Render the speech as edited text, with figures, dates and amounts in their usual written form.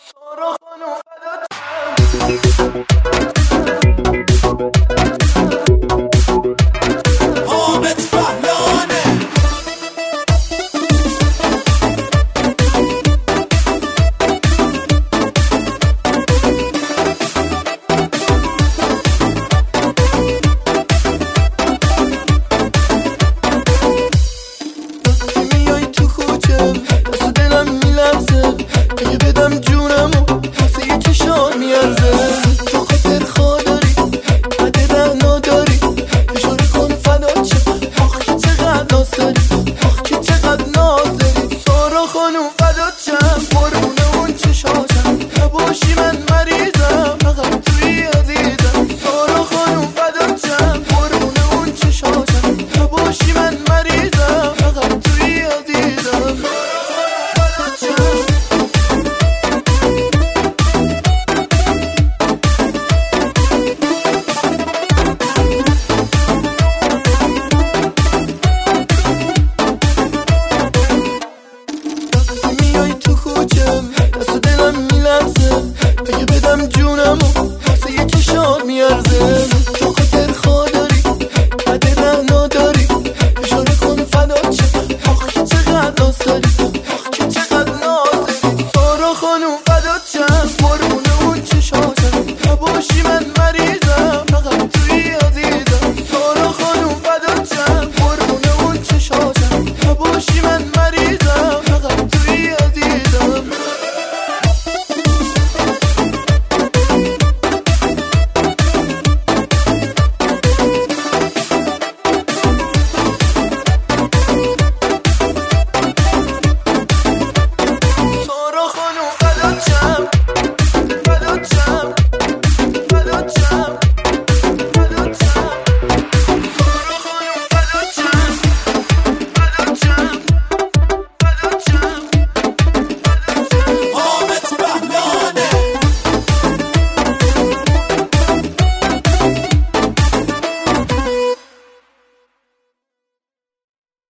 اگه بدم جونمو واسه یکی شاد میارزه. تو خاطر خوداری قدر رهنا داری، اشاره کن فدا چه آخ که چقدر دوست داری، آخ که چقدر ناز داری. سارا خانوم فدا چم قربونه اون چشاشم، نباشی من مریضم فقط توی عزیزم. سارا خانوم فدا چم قربونه اون چشاشم، نباشی من مریضم فقط توی عزیزم. سارا خانوم فدا چم